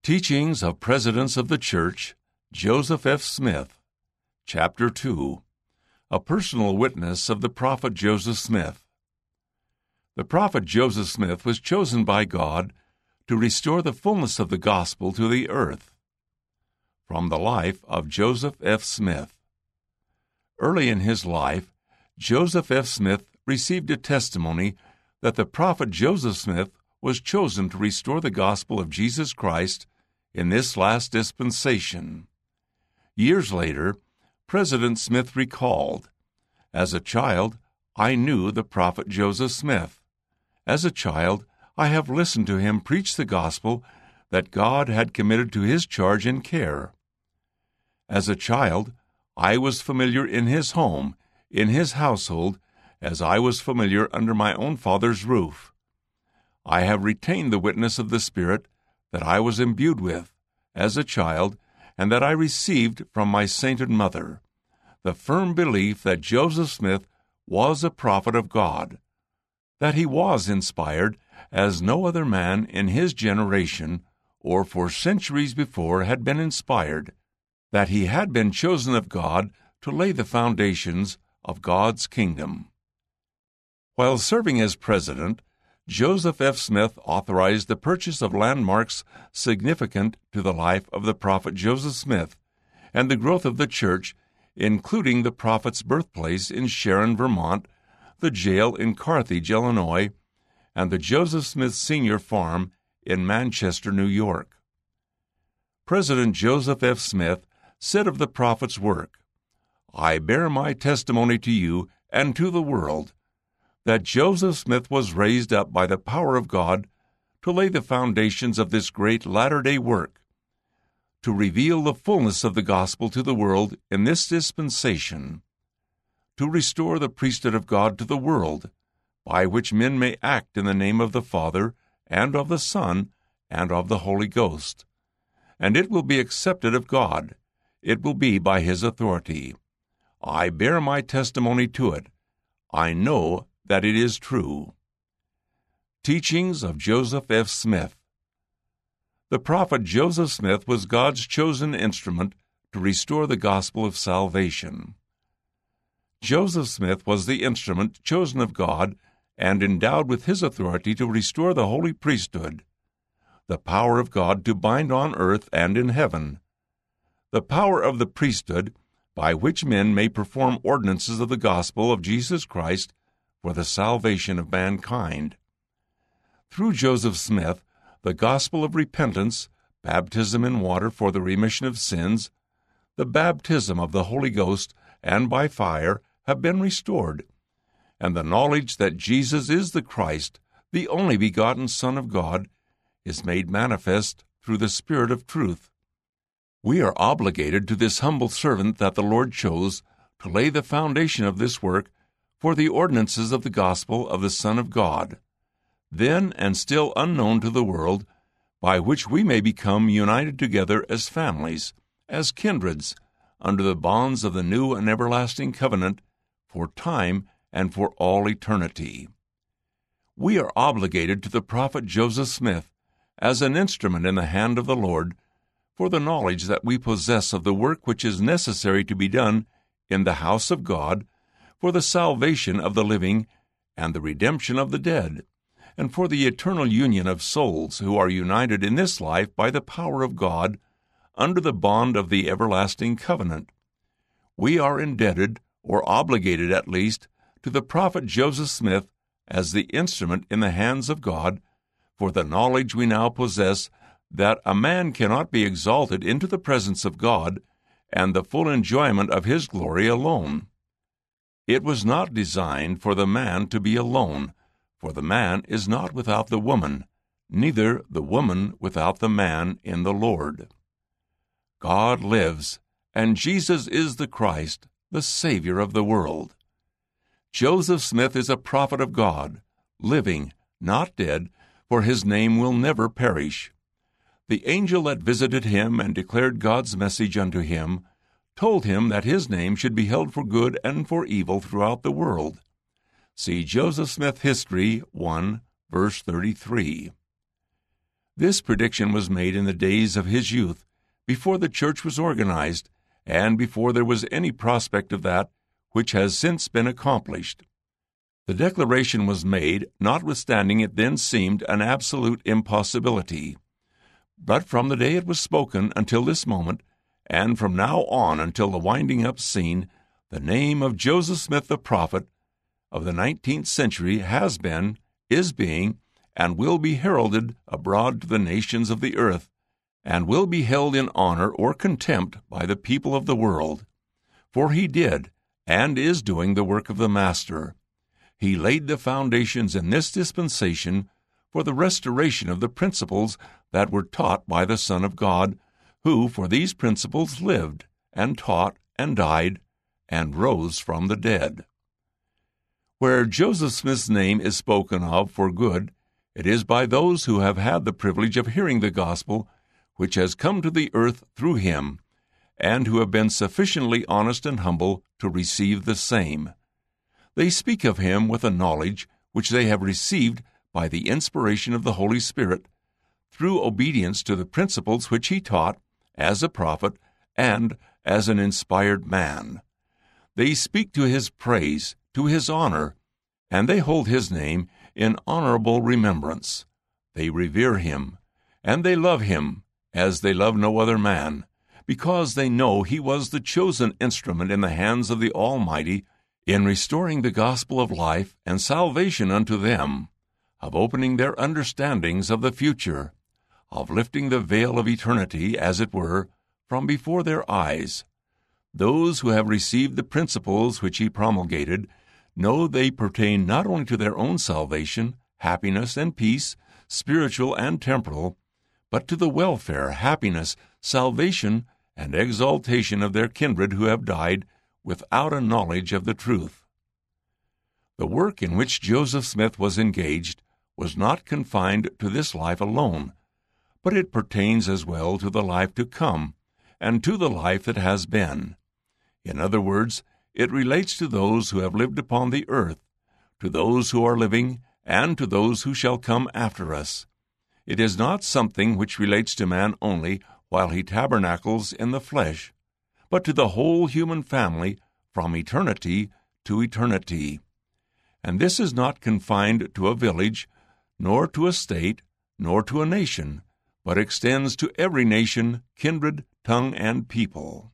Teachings of Presidents of the Church, Joseph F. Smith. Chapter 2. A Personal Witness of the Prophet Joseph Smith. The prophet Joseph Smith was chosen by God to restore the fullness of the gospel to the earth. From the life of Joseph F. Smith. Early in his life, Joseph F. Smith received a testimony that the prophet Joseph Smith was chosen to restore the gospel of Jesus Christ in this last dispensation. Years later, President Smith recalled, "As a child, I knew the prophet Joseph Smith. As a child, I have listened to him preach the gospel that God had committed to his charge and care. As a child, I was familiar in his home, in his household, as I was familiar under my own father's roof. I have retained the witness of the Spirit that I was imbued with, as a child, and that I received from my sainted mother, the firm belief that Joseph Smith was a prophet of God, that he was inspired as no other man in his generation or for centuries before had been inspired, that he had been chosen of God to lay the foundations of God's kingdom." While serving as president, Joseph F. Smith authorized the purchase of landmarks significant to the life of the prophet Joseph Smith and the growth of the church, including the prophet's birthplace in Sharon, Vermont, the jail in Carthage, Illinois, and the Joseph Smith Sr. Farm in Manchester, New York. President Joseph F. Smith said of the prophet's work, "I bear my testimony to you and to the world that Joseph Smith was raised up by the power of God to lay the foundations of this great latter-day work, to reveal the fullness of the gospel to the world in this dispensation, to restore the priesthood of God to the world, by which men may act in the name of the Father, and of the Son, and of the Holy Ghost. And it will be accepted of God. It will be by His authority. I bear my testimony to it. I know that it is true." Teachings of Joseph F. Smith. The prophet Joseph Smith was God's chosen instrument to restore the gospel of salvation. Joseph Smith was the instrument chosen of God and endowed with His authority to restore the holy priesthood, the power of God to bind on earth and in heaven, the power of the priesthood by which men may perform ordinances of the gospel of Jesus Christ for the salvation of mankind. Through Joseph Smith, the gospel of repentance, baptism in water for the remission of sins, the baptism of the Holy Ghost, and by fire have been restored, and the knowledge that Jesus is the Christ, the only begotten Son of God, is made manifest through the Spirit of truth. We are obligated to this humble servant that the Lord chose to lay the foundation of this work for the ordinances of the gospel of the Son of God, then and still unknown to the world, by which we may become united together as families, as kindreds, under the bonds of the new and everlasting covenant, for time and for all eternity. We are obligated to the prophet Joseph Smith as an instrument in the hand of the Lord for the knowledge that we possess of the work which is necessary to be done in the house of God for the salvation of the living and the redemption of the dead, and for the eternal union of souls who are united in this life by the power of God under the bond of the everlasting covenant. We are indebted, or obligated at least, to the prophet Joseph Smith as the instrument in the hands of God for the knowledge we now possess that a man cannot be exalted into the presence of God and the full enjoyment of His glory alone. It was not designed for the man to be alone, for the man is not without the woman, neither the woman without the man in the Lord. God lives, and Jesus is the Christ, the Savior of the world. Joseph Smith is a prophet of God, living, not dead, for his name will never perish. The angel that visited him and declared God's message unto him told him that his name should be held for good and for evil throughout the world. See Joseph Smith History 1, verse 33. This prediction was made in the days of his youth, before the church was organized, and before there was any prospect of that which has since been accomplished. The declaration was made, notwithstanding it then seemed an absolute impossibility. But from the day it was spoken until this moment, and from now on until the winding up scene, the name of Joseph Smith the prophet of the 19th century has been, is being, and will be heralded abroad to the nations of the earth, and will be held in honor or contempt by the people of the world. For he did, and is doing the work of the Master. He laid the foundations in this dispensation for the restoration of the principles that were taught by the Son of God, who for these principles lived, and taught, and died, and rose from the dead. Where Joseph Smith's name is spoken of for good, it is by those who have had the privilege of hearing the gospel, which has come to the earth through him, and who have been sufficiently honest and humble to receive the same. They speak of him with a knowledge which they have received by the inspiration of the Holy Spirit, through obedience to the principles which he taught as a prophet and as an inspired man. They speak to his praise, to his honor, and they hold his name in honorable remembrance. They revere him, and they love him as they love no other man, because they know he was the chosen instrument in the hands of the Almighty in restoring the gospel of life and salvation unto them, of opening their understandings of the future, of lifting the veil of eternity, as it were, from before their eyes. Those who have received the principles which he promulgated know they pertain not only to their own salvation, happiness, and peace, spiritual and temporal, but to the welfare, happiness, salvation, and exaltation of their kindred who have died without a knowledge of the truth. The work in which Joseph Smith was engaged was not confined to this life alone, but it pertains as well to the life to come, and to the life that has been. In other words, it relates to those who have lived upon the earth, to those who are living, and to those who shall come after us. It is not something which relates to man only while he tabernacles in the flesh, but to the whole human family from eternity to eternity. And this is not confined to a village, nor to a state, nor to a nation, but extends to every nation, kindred, tongue, and people.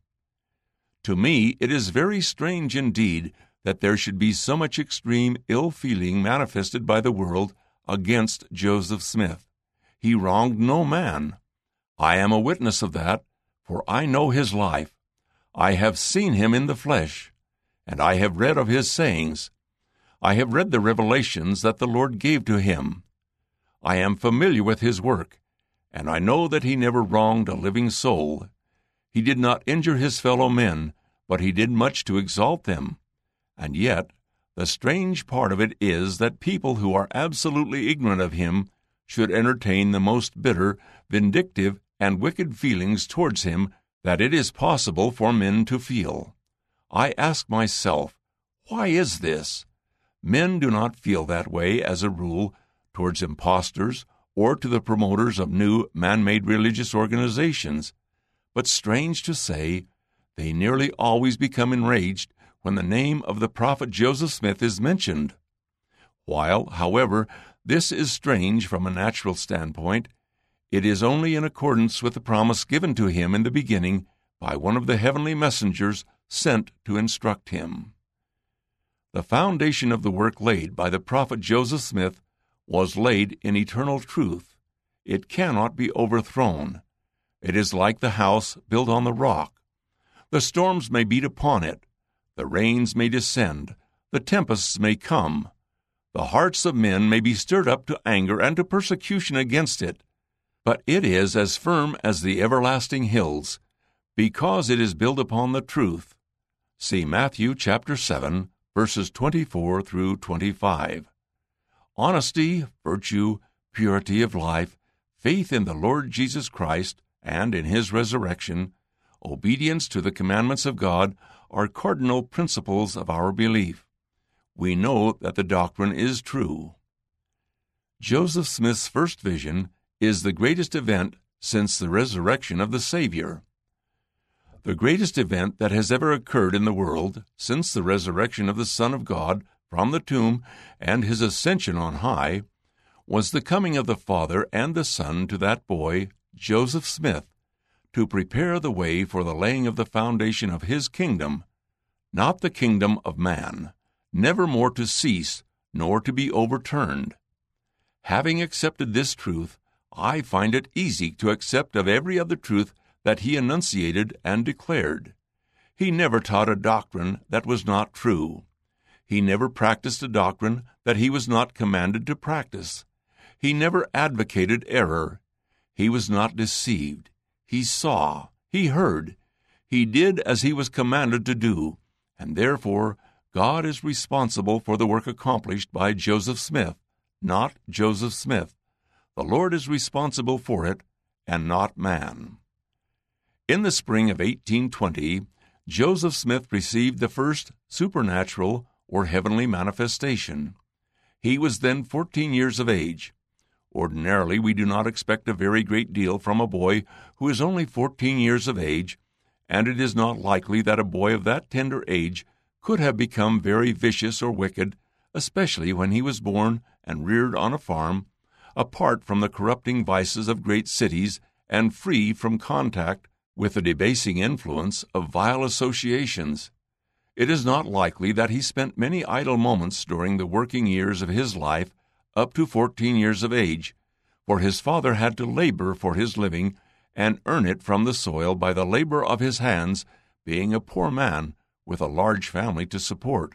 To me, it is very strange indeed that there should be so much extreme ill-feeling manifested by the world against Joseph Smith. He wronged no man. I am a witness of that, for I know his life. I have seen him in the flesh, and I have read of his sayings. I have read the revelations that the Lord gave to him. I am familiar with his work, and I know that he never wronged a living soul. He did not injure his fellow men, but he did much to exalt them. And yet, the strange part of it is that people who are absolutely ignorant of him should entertain the most bitter, vindictive, and wicked feelings towards him that it is possible for men to feel. I ask myself, why is this? Men do not feel that way, as a rule, towards impostors or to the promoters of new man-made religious organizations. But strange to say, they nearly always become enraged when the name of the prophet Joseph Smith is mentioned. While, however, this is strange from a natural standpoint, it is only in accordance with the promise given to him in the beginning by one of the heavenly messengers sent to instruct him. The foundation of the work laid by the prophet Joseph Smith was laid in eternal truth. It cannot be overthrown. It is like the house built on the rock. The storms may beat upon it, the rains may descend, the tempests may come. The hearts of men may be stirred up to anger and to persecution against it, but it is as firm as the everlasting hills, because it is built upon the truth. See Matthew chapter 7, verses 24 through 25. Honesty, virtue, purity of life, faith in the Lord Jesus Christ and in his resurrection, obedience to the commandments of God are cardinal principles of our belief. We know that the doctrine is true. Joseph Smith's first vision is the greatest event since the resurrection of the Savior. The greatest event that has ever occurred in the world since the resurrection of the Son of God from the tomb and his ascension on high was the coming of the Father and the Son to that boy, Joseph Smith, to prepare the way for the laying of the foundation of his kingdom, not the kingdom of man, never more to cease nor to be overturned. Having accepted this truth, I find it easy to accept of every other truth that he enunciated and declared. He never taught a doctrine that was not true. He never practiced a doctrine that he was not commanded to practice. He never advocated error. He was not deceived. He saw. He heard. He did as he was commanded to do, and therefore God is responsible for the work accomplished by Joseph Smith, not Joseph Smith. The Lord is responsible for it, and not man. In the spring of 1820, Joseph Smith received the first supernatural or heavenly manifestation. He was then 14 years of age. Ordinarily, we do not expect a very great deal from a boy who is only 14 years of age, and it is not likely that a boy of that tender age could have become very vicious or wicked, especially when he was born and reared on a farm, apart from the corrupting vices of great cities and free from contact with the debasing influence of vile associations. It is not likely that he spent many idle moments during the working years of his life up to 14 years of age, for his father had to labor for his living and earn it from the soil by the labor of his hands, being a poor man with a large family to support.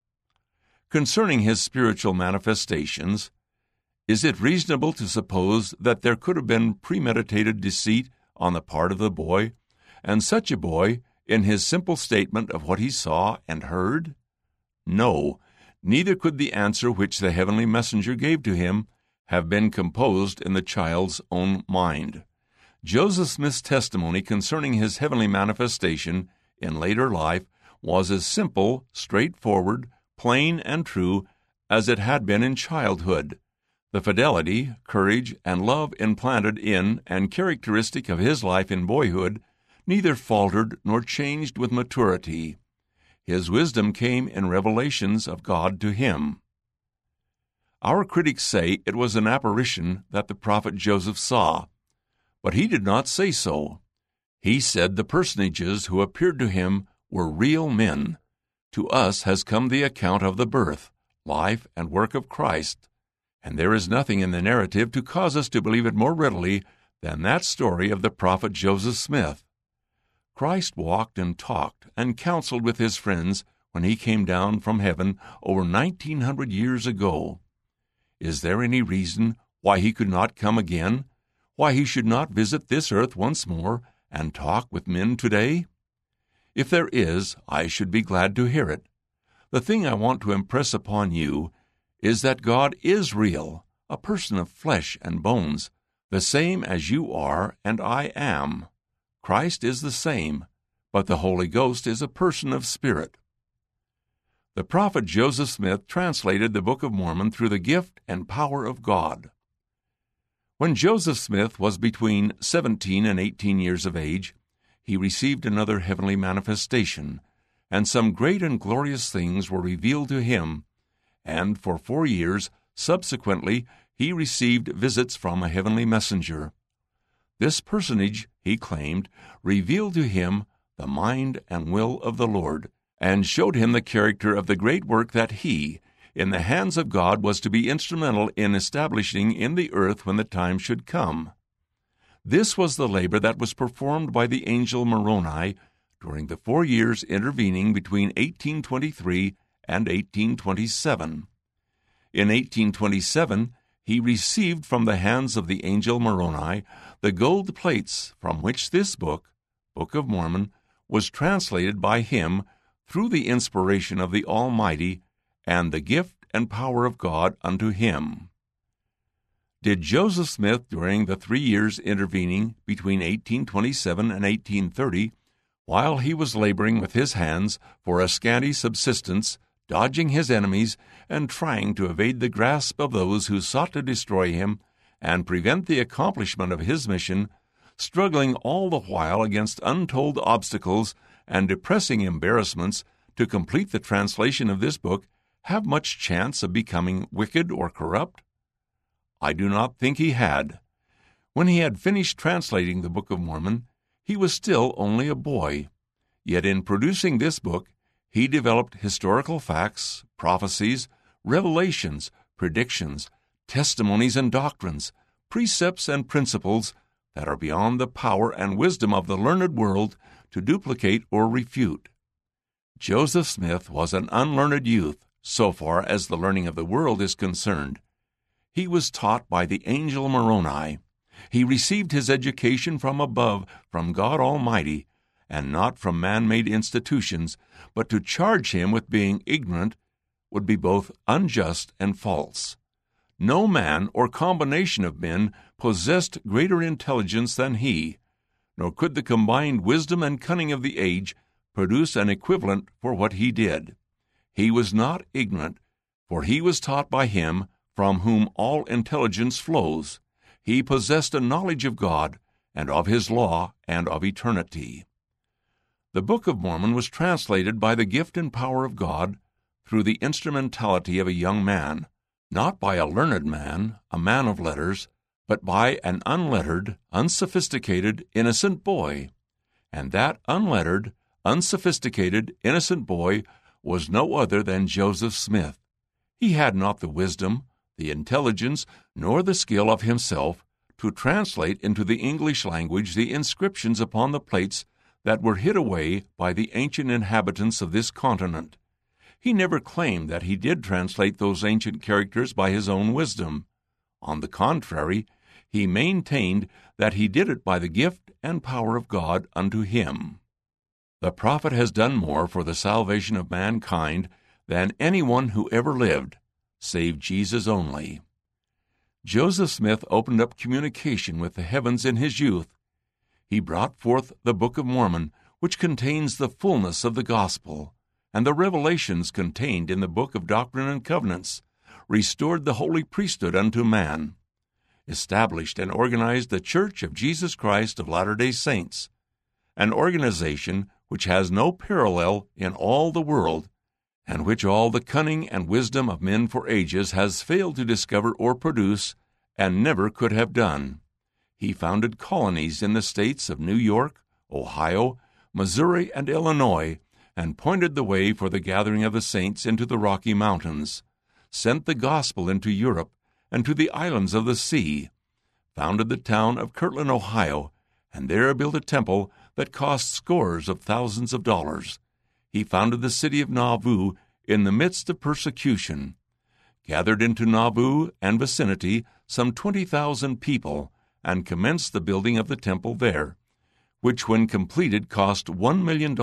Concerning his spiritual manifestations, is it reasonable to suppose that there could have been premeditated deceit on the part of the boy, and such a boy, in his simple statement of what he saw and heard? No, neither could the answer which the heavenly messenger gave to him have been composed in the child's own mind. Joseph Smith's testimony concerning his heavenly manifestation in later life was as simple, straightforward, plain, and true as it had been in childhood. The fidelity, courage, and love implanted in and characteristic of his life in boyhood neither faltered nor changed with maturity. His wisdom came in revelations of God to him. Our critics say it was an apparition that the prophet Joseph saw, but he did not say so. He said the personages who appeared to him were real men. To us has come the account of the birth, life, and work of Christ, and there is nothing in the narrative to cause us to believe it more readily than that story of the prophet Joseph Smith. Christ walked and talked and counseled with his friends when he came down from heaven over 1900 years ago. Is there any reason why he could not come again, why he should not visit this earth once more and talk with men today? If there is, I should be glad to hear it. The thing I want to impress upon you is that God is real, a person of flesh and bones, the same as you are and I am. Christ is the same, but the Holy Ghost is a person of spirit. The prophet Joseph Smith translated the Book of Mormon through the gift and power of God. When Joseph Smith was between 17 and 18 years of age, he received another heavenly manifestation, and some great and glorious things were revealed to him, and for 4 years subsequently he received visits from a heavenly messenger. This personage, he claimed, revealed to him the mind and will of the Lord, and showed him the character of the great work that he, in the hands of God, was to be instrumental in establishing in the earth when the time should come. This was the labor that was performed by the angel Moroni during the 4 years intervening between 1823 and 1827. In 1827, he received from the hands of the angel Moroni the gold plates from which this book, Book of Mormon, was translated by him through the inspiration of the Almighty and the gift and power of God unto him. Did Joseph Smith, during the 3 years intervening between 1827 and 1830, while he was laboring with his hands for a scanty subsistence, dodging his enemies, and trying to evade the grasp of those who sought to destroy him, and prevent the accomplishment of his mission, struggling all the while against untold obstacles and depressing embarrassments to complete the translation of this book, have much chance of becoming wicked or corrupt? I do not think he had. When he had finished translating the Book of Mormon, he was still only a boy. Yet in producing this book, he developed historical facts, prophecies, revelations, predictions, testimonies and doctrines, precepts and principles that are beyond the power and wisdom of the learned world to duplicate or refute. Joseph Smith was an unlearned youth, so far as the learning of the world is concerned. He was taught by the angel Moroni. He received his education from above, from God Almighty, and not from man-made institutions, but to charge him with being ignorant would be both unjust and false. No man or combination of men possessed greater intelligence than he, nor could the combined wisdom and cunning of the age produce an equivalent for what he did. He was not ignorant, for he was taught by him from whom all intelligence flows. He possessed a knowledge of God and of his law and of eternity. The Book of Mormon was translated by the gift and power of God through the instrumentality of a young man, not by a learned man, a man of letters, but by an unlettered, unsophisticated, innocent boy. And that unlettered, unsophisticated, innocent boy was no other than Joseph Smith. He had not the wisdom, the intelligence, nor the skill of himself to translate into the English language the inscriptions upon the plates that were hid away by the ancient inhabitants of this continent. He never claimed that he did translate those ancient characters by his own wisdom. On the contrary, he maintained that he did it by the gift and power of God unto him. The prophet has done more for the salvation of mankind than anyone who ever lived, save Jesus only. Joseph Smith opened up communication with the heavens in his youth. He brought forth the Book of Mormon, which contains the fullness of the gospel, and the revelations contained in the Book of Doctrine and Covenants, restored the holy priesthood unto man, established and organized the Church of Jesus Christ of Latter-day Saints, an organization which has no parallel in all the world, and which all the cunning and wisdom of men for ages has failed to discover or produce, and never could have done. He founded colonies in the states of New York, Ohio, Missouri, and Illinois, and pointed the way for the gathering of the saints into the Rocky Mountains, sent the gospel into Europe and to the islands of the sea, founded the town of Kirtland, Ohio, and there built a temple that cost scores of thousands of dollars. He founded the city of Nauvoo in the midst of persecution, gathered into Nauvoo and vicinity some 20,000 people, and commenced the building of the temple there, which when completed cost $1 million.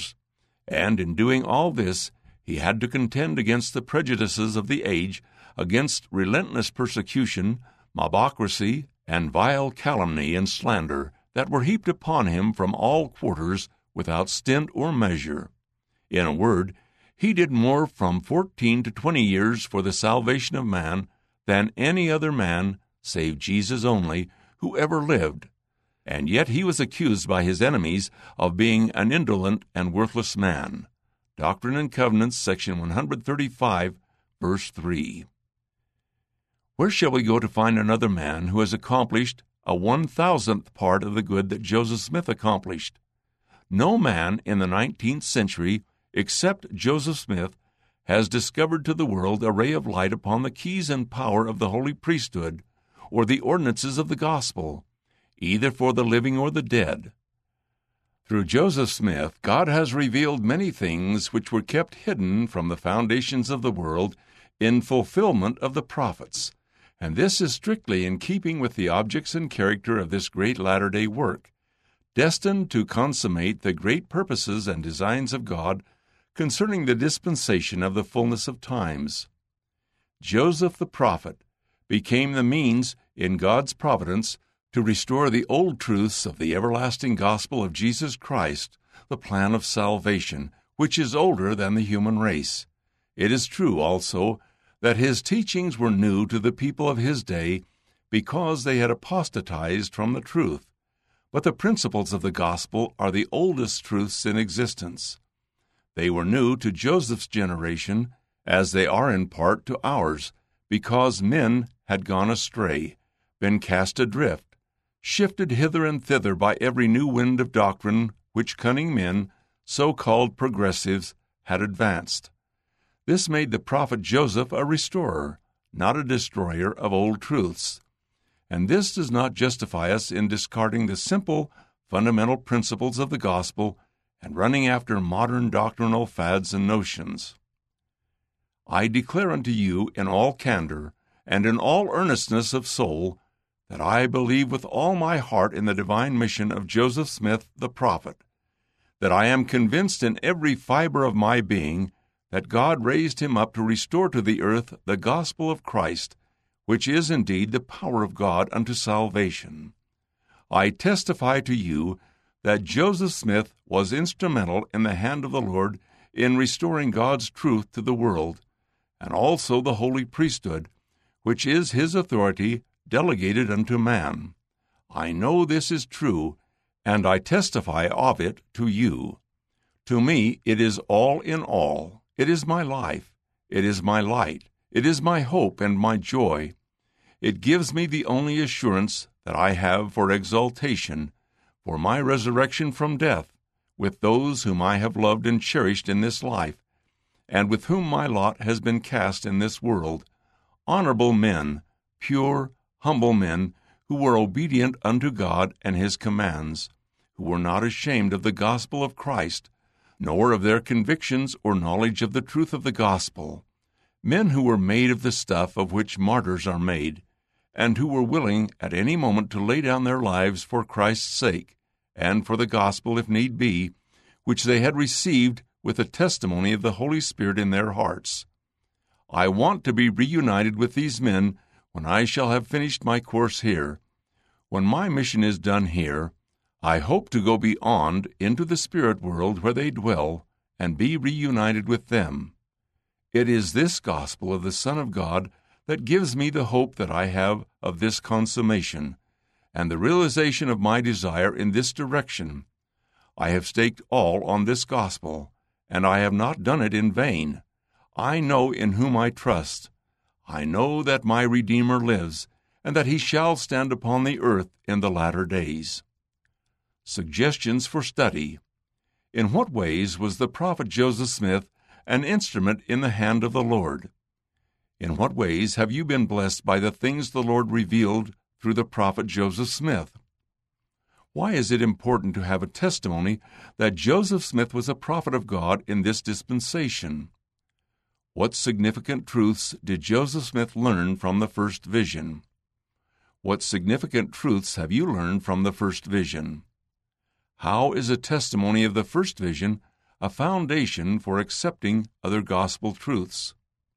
And in doing all this, he had to contend against the prejudices of the age, against relentless persecution, mobocracy, and vile calumny and slander that were heaped upon him from all quarters without stint or measure. In a word, he did more from 14 to 20 years for the salvation of man than any other man, save Jesus only, who ever lived. And yet he was accused by his enemies of being an indolent and worthless man. Doctrine and Covenants, section 135, verse 3. Where shall we go to find another man who has accomplished a 1,000th part of the good that Joseph Smith accomplished? No man in the 19th century, except Joseph Smith, has discovered to the world a ray of light upon the keys and power of the holy priesthood, or the ordinances of the gospel, either for the living or the dead. Through Joseph Smith, God has revealed many things which were kept hidden from the foundations of the world in fulfillment of the prophets, and this is strictly in keeping with the objects and character of this great latter-day work, destined to consummate the great purposes and designs of God concerning the dispensation of the fullness of times. Joseph the prophet became the means in God's providence to restore the old truths of the everlasting gospel of Jesus Christ, the plan of salvation, which is older than the human race. It is true, also, that his teachings were new to the people of his day because they had apostatized from the truth. But the principles of the gospel are the oldest truths in existence. They were new to Joseph's generation, as they are in part to ours, because men had gone astray, been cast adrift, shifted hither and thither by every new wind of doctrine which cunning men, so-called progressives, had advanced. This made the prophet Joseph a restorer, not a destroyer of old truths. And this does not justify us in discarding the simple, fundamental principles of the gospel and running after modern doctrinal fads and notions. I declare unto you in all candor and in all earnestness of soul that I believe with all my heart in the divine mission of Joseph Smith the prophet, that I am convinced in every fiber of my being that God raised him up to restore to the earth the gospel of Christ, which is indeed the power of God unto salvation. I testify to you that Joseph Smith was instrumental in the hand of the Lord in restoring God's truth to the world, and also the holy priesthood, which is his authority delegated unto man. I know this is true, and I testify of it to you. To me it is all in all. It is my life. It is my light. It is my hope and my joy. It gives me the only assurance that I have for exaltation, for my resurrection from death, with those whom I have loved and cherished in this life, and with whom my lot has been cast in this world, honorable men, pure, humble men, who were obedient unto God and his commands, who were not ashamed of the gospel of Christ, nor of their convictions or knowledge of the truth of the gospel, men who were made of the stuff of which martyrs are made, and who were willing at any moment to lay down their lives for Christ's sake, and for the gospel if need be, which they had received with the testimony of the Holy Spirit in their hearts. I want to be reunited with these men when I shall have finished my course here. When my mission is done here, I hope to go beyond into the spirit world where they dwell and be reunited with them. It is this gospel of the Son of God that gives me the hope that I have of this consummation, and the realization of my desire in this direction. I have staked all on this gospel, and I have not done it in vain. I know in whom I trust. I know that my Redeemer lives, and that he shall stand upon the earth in the latter days. Suggestions for study. In what ways was the prophet Joseph Smith an instrument in the hand of the Lord? In what ways have you been blessed by the things the Lord revealed through the prophet Joseph Smith? Why is it important to have a testimony that Joseph Smith was a prophet of God in this dispensation? What significant truths did Joseph Smith learn from the first vision? What significant truths have you learned from the first vision? How is a testimony of the first vision a foundation for accepting other gospel truths?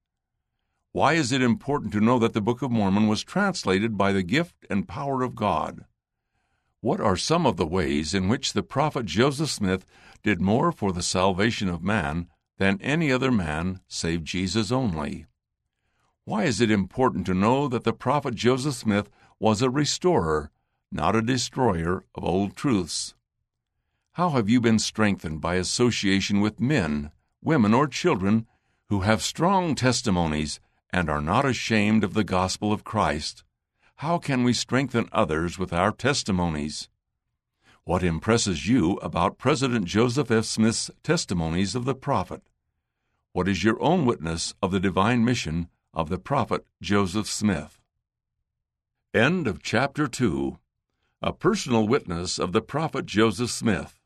Why is it important to know that the Book of Mormon was translated by the gift and power of God? What are some of the ways in which the prophet Joseph Smith did more for the salvation of man than any other man save Jesus only? Why is it important to know that the prophet Joseph Smith was a restorer, not a destroyer of old truths? How have you been strengthened by association with men, women, or children who have strong testimonies and are not ashamed of the gospel of Christ? How can we strengthen others with our testimonies? What impresses you about President Joseph F. Smith's testimonies of the prophet? What is your own witness of the divine mission of the prophet Joseph Smith? End of Chapter 2. A personal witness of the prophet Joseph Smith.